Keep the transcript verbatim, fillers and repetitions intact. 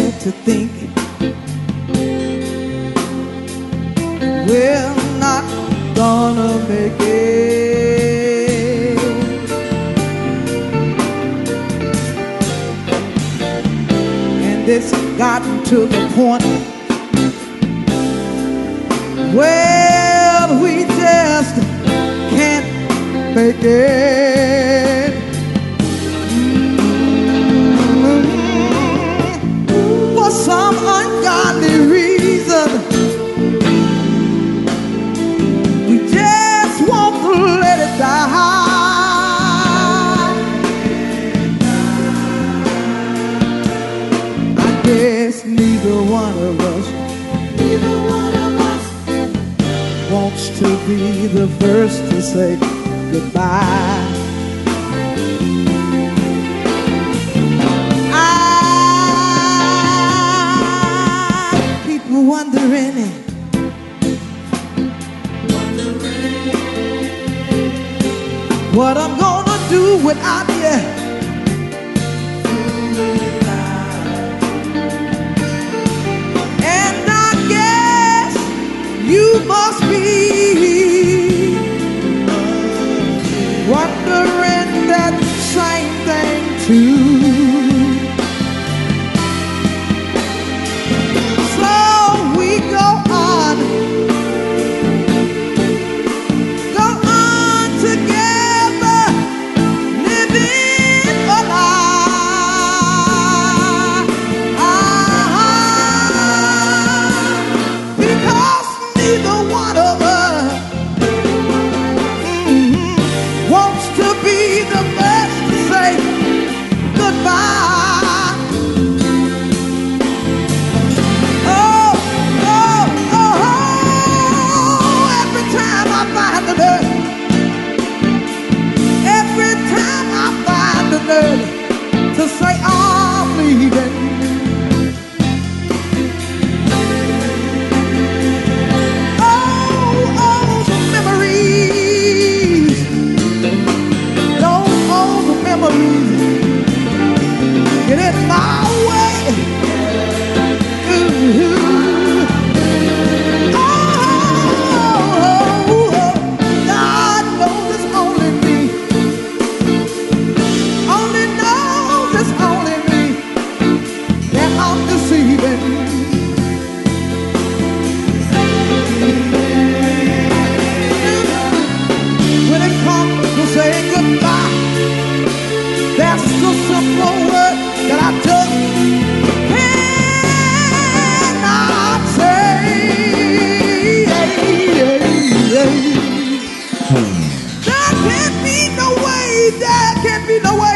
get to thinking we're not gonna make it. And it's gotten to the point where we just can't make it. Mm-hmm. For some ungodly reason, we just want to let it die. I guess neither one of us, neither one of us wants to be the first to say goodbye. I keep wondering, wondering what I'm gonna do without you. And I guess you must be wondering that same thing too. So we go on, go on together, living a lie. Because neither one of us wants to be the first to say goodbye. Oh, oh, oh, oh, every time I find the nerve, every time I find the nerve to say I'm leaving, oh, oh, the memories, get in my way. Ooh. Oh, God knows it's only me. Only knows it's only me that I'm deceiving. When it comes to saying goodbye, that's the simple word that I just cannot say. There can't be no way, there can't be no way